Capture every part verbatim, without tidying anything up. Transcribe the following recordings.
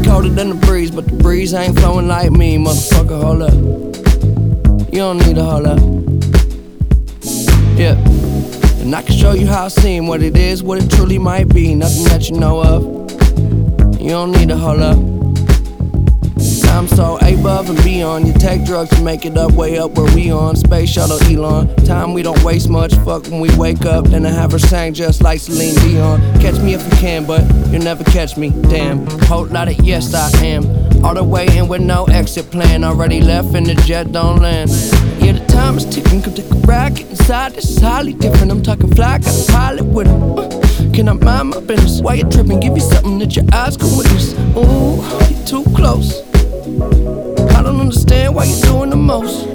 colder than the breeze, but the breeze ain't flowing like me, motherfucker, hold up. You don't need to hold up. Yeah. And I can show you how I seem, what it is, what it truly might be, nothing that you know of. You don't need to hold up. I'm so above and beyond. You take drugs to make it up, way up where we on. Space shuttle Elon. Time we don't waste much. Fuck when we wake up, then I have her sang just like Celine Dion. Catch me if you can, but you'll never catch me. Damn. Whole lot of yes I am. All the way in with no exit plan. Already left and the jet don't land. Yeah, the time is ticking. Come take a ride, get inside. This is highly different. I'm talking fly, got a pilot with him. Uh, can I mind my business? Why you tripping? Give you something that your eyes can witness. Ooh, you too close. I don't understand why you're doing the most.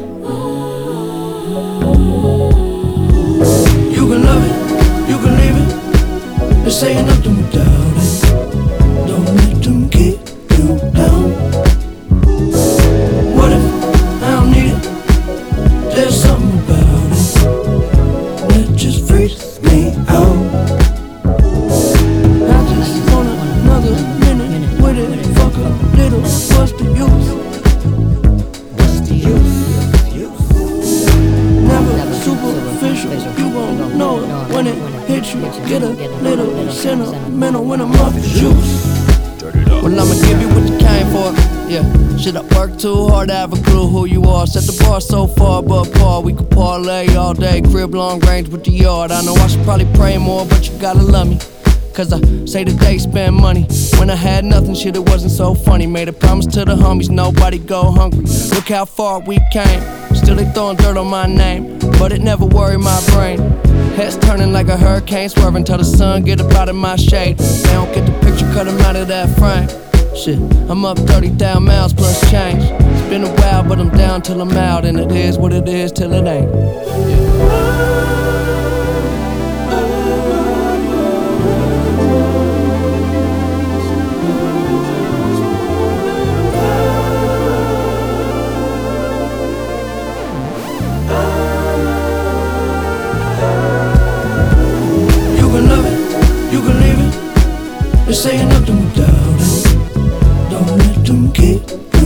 You can love it, you can leave it. This ain't nothing without it. Don't let them keep you down. What if I don't need it? There's something about it that just freaks me out. I just want another minute with it. Fuck a little, what's the use? What's the use? Never superficial, you won't know it when it hits you. Get a little sentimental when I'm off the juice. Well, I'ma give you what you came for. Yeah, shit, I work too hard to have a clue who you are. Set the bar so far, but Paul, we could parlay all day. Crib long range with the yard. I know I should probably pray more, but you gotta love me. Cause I say that they spend money. When I had nothing, shit, it wasn't so funny. Made a promise to the homies, nobody go hungry. Look how far we came. Still they throwing dirt on my name, but it never worried my brain. Heads turning like a hurricane, swerving till the sun get up out of my shade. They don't get the picture, cut them out of that frame. Shit, I'm up thirty thousand miles plus change. It's been a while, but I'm down till I'm out. And it is what it is till it ain't. You can love it, you can leave it. This ain't nothing without it. Don't let them keep